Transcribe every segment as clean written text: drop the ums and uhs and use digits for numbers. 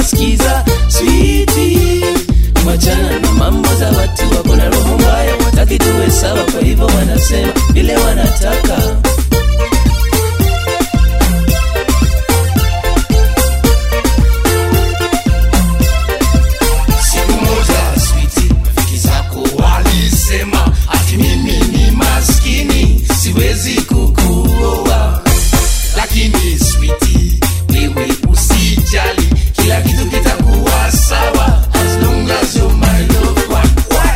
skiza sweetie, wachana na mambo za watu wako na roho mbaya, wataki tuwe sawa, kwa hivyo wanasema vile wanataka. Siku moja sweetie, rafiki zako walisema ati mimi ni maskini, siwezi kukuoa. Lakini sweetie, wewe usijali, kila kitu kitakuwa sawa as long as you're my loved one.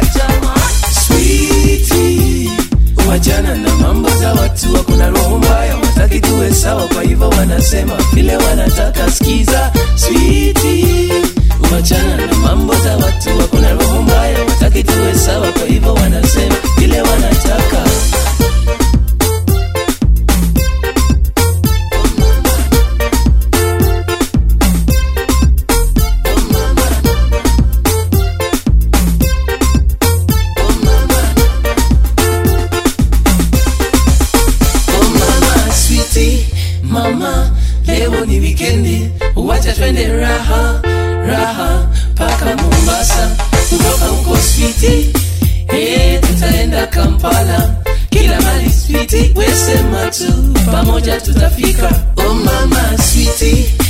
Sweetie, wachana na mambo za watu wako na roho mbaya, wataki tuwe sawa, kwa hivyo wanasema vile wanataka. Skiza sweetie, wachana na mambo za watu wako na roho mbaya, wataki tuwe sawa, kwa hivyo wanasema vile wanataka. Mama, leo ni wikendi, wacha twende raha raha paka Mombasa. Kutoka huko sweetie, tutaenda Kampala, kila mali sweetie, we sema tu, pamoja tutafika. Oh mama sweetie,